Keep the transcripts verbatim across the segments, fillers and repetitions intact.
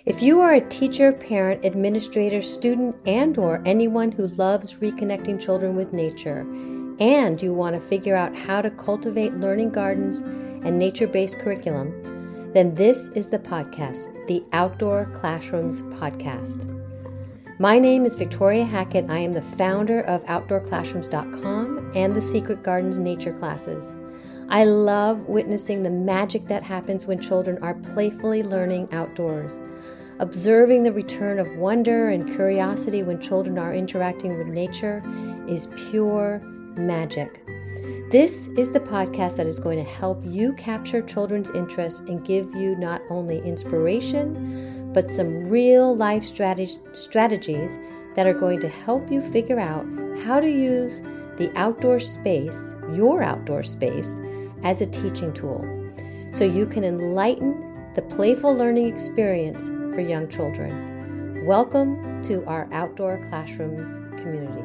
If you are a teacher, parent, administrator, student, and or anyone who loves reconnecting children with nature, and you want to figure out how to cultivate learning gardens and nature-based curriculum, then this is the podcast, the Outdoor Classrooms Podcast. My name is Victoria Hackett. I am the founder of outdoor classrooms dot com and the Secret Gardens Nature Classes. I love witnessing the magic that happens when children are playfully learning outdoors. Observing the return of wonder and curiosity when children are interacting with nature is pure magic. This is the podcast that is going to help you capture children's interest and give you not only inspiration, but some real life strategies strategies that are going to help you figure out how to use the outdoor space, your outdoor space, as a teaching tool, so you can enlighten the playful learning experience for young children. Welcome to our Outdoor Classrooms community.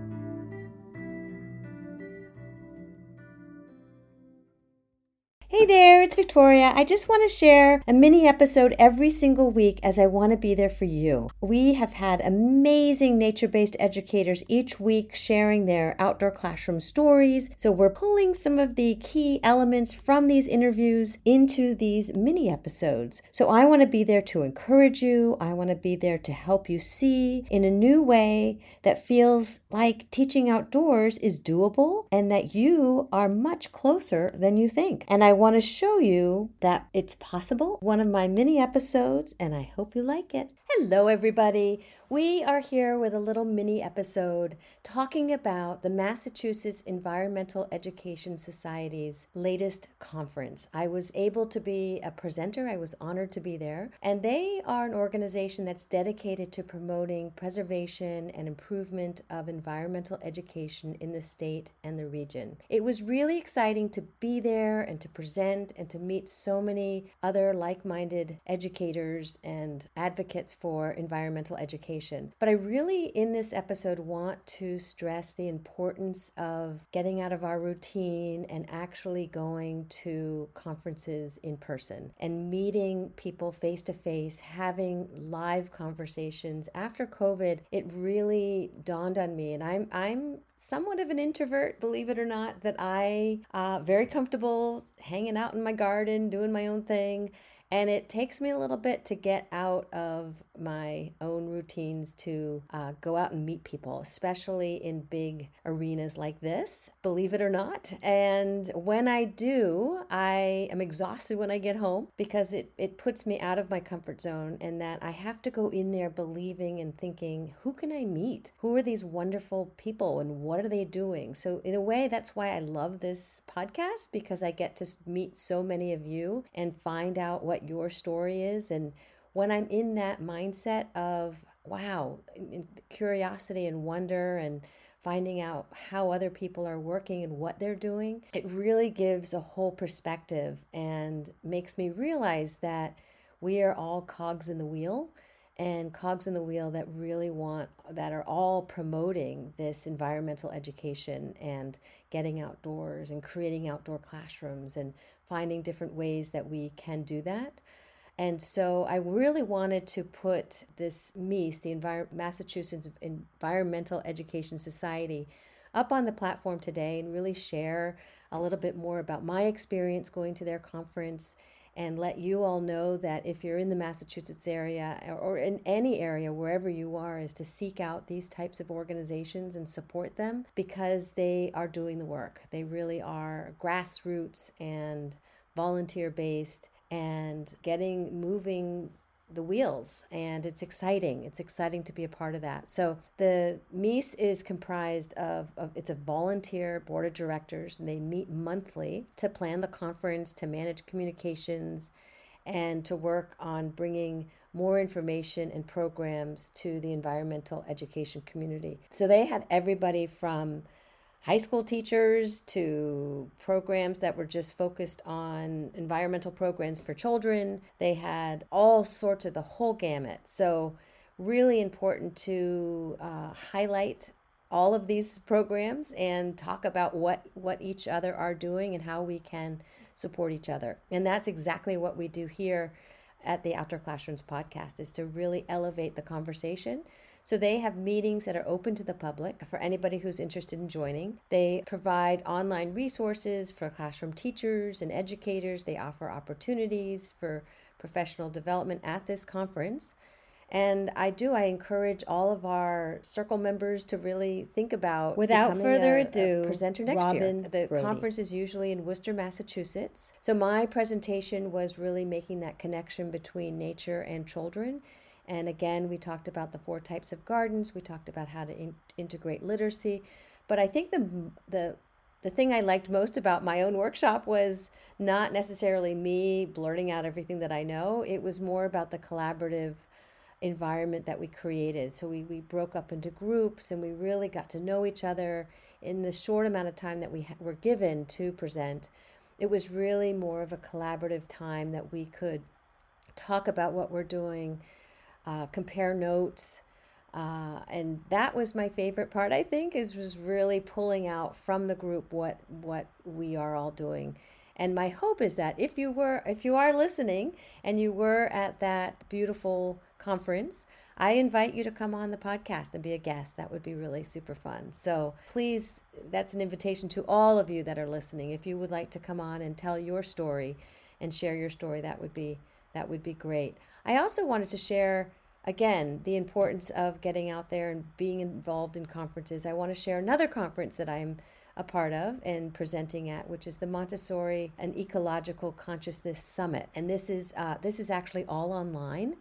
Hey there, it's Victoria. I just want to share a mini episode every single week as I want to be there for you. We have had amazing nature-based educators each week sharing their outdoor classroom stories. So we're pulling some of the key elements from these interviews into these mini episodes. So I want to be there to encourage you. I want to be there to help you see in a new way that feels like teaching outdoors is doable and that you are much closer than you think. And I want to show you that it's possible. One of my mini episodes, and I hope you like it. Hello, everybody. We are here with a little mini episode talking about the Massachusetts Environmental Education Society's latest conference. I was able to be a presenter. I was honored to be there. And they are an organization that's dedicated to promoting preservation and improvement of environmental education in the state and the region. It was really exciting to be there and to present and to meet so many other like-minded educators and advocates for environmental education. But I really, in this episode, want to stress the importance of getting out of our routine and actually going to conferences in person and meeting people face to face, having live conversations. After COVID, it really dawned on me, and I'm I'm somewhat of an introvert, believe it or not, that I uh very comfortable hanging out in my garden, doing my own thing. And it takes me a little bit to get out of my own routines to uh, go out and meet people, especially in big arenas like this, believe it or not. And when I do, I am exhausted when I get home because it, it puts me out of my comfort zone, and that I have to go in there believing and thinking, who can I meet? Who are these wonderful people and what are they doing? So in a way, that's why I love this podcast, because I get to meet so many of you and find out what your story is. And when I'm in that mindset of wow, curiosity and wonder and finding out how other people are working and what they're doing, it really gives a whole perspective and makes me realize that we are all cogs in the wheel, and cogs in the wheel that really want, that are all promoting this environmental education and getting outdoors and creating outdoor classrooms and finding different ways that we can do that. And so I really wanted to put this M E S, the Envir- Massachusetts Environmental Education Society, up on the platform today and really share a little bit more about my experience going to their conference, and let you all know that if you're in the Massachusetts area or in any area, wherever you are, is to seek out these types of organizations and support them, because they are doing the work. They really are grassroots and volunteer-based and getting moving the wheels, and it's exciting. It's exciting to be a part of that. So the M E S is comprised of, of it's a volunteer board of directors, and they meet monthly to plan the conference, to manage communications, and to work on bringing more information and programs to the environmental education community. So they had everybody from high school teachers to programs that were just focused on environmental programs for children. They had all sorts of the whole gamut. So really important to uh, highlight all of these programs and talk about what, what each other are doing and how we can support each other. And that's exactly what we do here at the Outdoor Classrooms podcast is to really elevate the conversation. So they have meetings that are open to the public for anybody who's interested in joining. They provide online resources for classroom teachers and educators. They offer opportunities for professional development at this conference. And I do, I encourage all of our circle members to really think about Without further a, ado, a presenter next Robin year. The Brody. conference is usually in Worcester, Massachusetts. So my presentation was really making that connection between nature and children. And again, we talked about the four types of gardens. We talked about how to in- integrate literacy. But I think the the the thing I liked most about my own workshop was not necessarily me blurting out everything that I know. It was more about the collaborative environment that we created. So we, we broke up into groups and we really got to know each other in the short amount of time that we ha- were given to present. It was really more of a collaborative time that we could talk about what we're doing, uh, compare notes. Uh, and that was my favorite part, I think, is was really pulling out from the group what what we are all doing. And my hope is that if you were, if you are listening and you were at that beautiful conference, I invite you to come on the podcast and be a guest. That would be really super fun. So please, that's an invitation to all of you that are listening. If you would like to come on and tell your story and share your story, that would be that would be great. I also wanted to share, again, the importance of getting out there and being involved in conferences. I want to share another conference that I'm a part of and presenting at, which is the Montessori and Ecological Consciousness Summit. And this is uh, this is actually all online.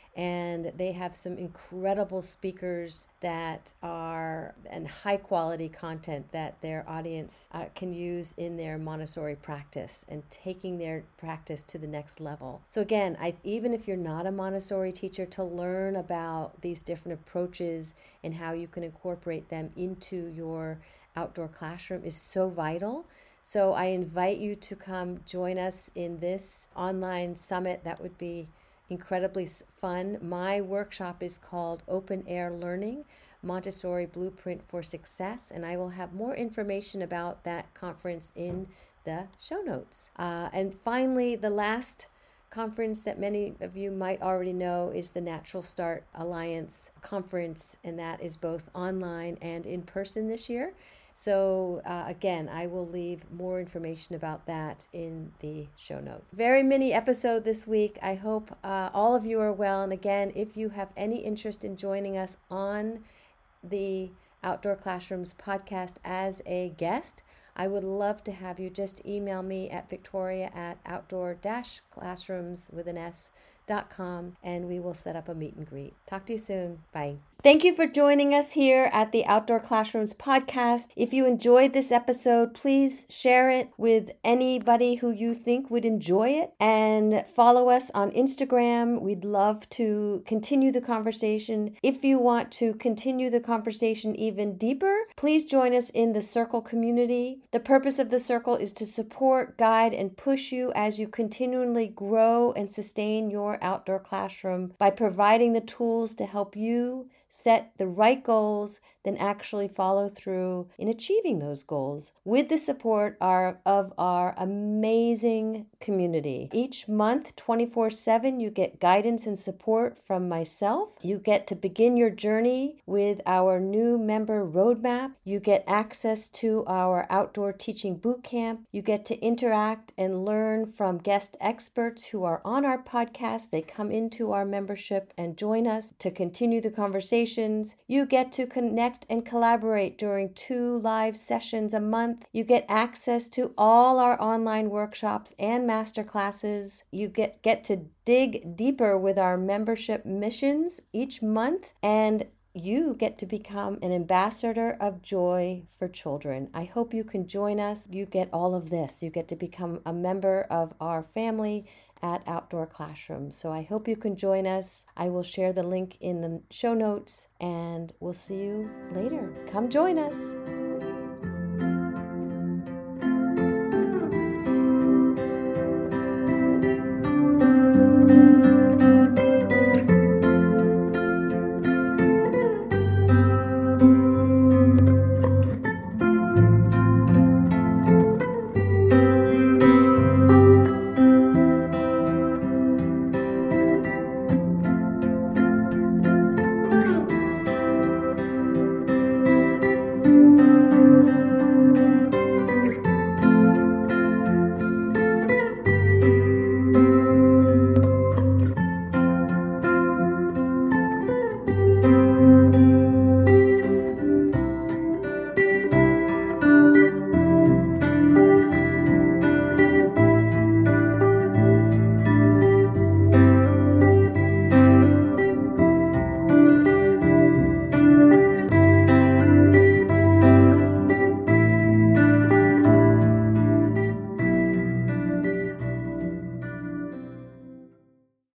And they have some incredible speakers that are, and high quality content that their audience uh, can use in their Montessori practice and taking their practice to the next level. So again, I, even if you're not a Montessori teacher, to learn about these different approaches and how you can incorporate them into your outdoor classroom is so vital. So I invite you to come join us in this online summit. That would be incredibly fun. My workshop is called Open Air Learning, Montessori Blueprint for Success, and I will have more information about that conference in the show notes. Uh, and finally, the last conference that many of you might already know is the Natural Start Alliance conference, and that is both online and in person this year. So uh, again, I will leave more information about that in the show notes. Very mini episode this week. I hope uh, all of you are well. And again, if you have any interest in joining us on the Outdoor Classrooms podcast as a guest, I would love to have you. Just email me at victoria at outdoor dash classrooms with an S dot com and we will set up a meet and greet. Talk to you soon. Bye. Thank you for joining us here at the Outdoor Classrooms podcast. If you enjoyed this episode, please share it with anybody who you think would enjoy it, and follow us on Instagram. We'd love to continue the conversation. If you want to continue the conversation even deeper, please join us in the Circle community. The purpose of the Circle is to support, guide, and push you as you continually grow and sustain your outdoor classroom by providing the tools to help you set the right goals, then actually follow through in achieving those goals with the support our, of our amazing community. Each month, twenty-four seven, you get guidance and support from myself. You get to begin your journey with our new member roadmap. You get access to our outdoor teaching boot camp. You get to interact and learn from guest experts who are on our podcast. They come into our membership and join us to continue the conversation. You get to connect and collaborate during two live sessions a month. You get access to all our online workshops and masterclasses. You get, get to dig deeper with our membership missions each month, and you get to become an ambassador of joy for children. I hope you can join us. You get all of this. You get to become a member of our family at Outdoor Classrooms. So I hope you can join us. I will share the link in the show notes, and we'll see you later. Come join us.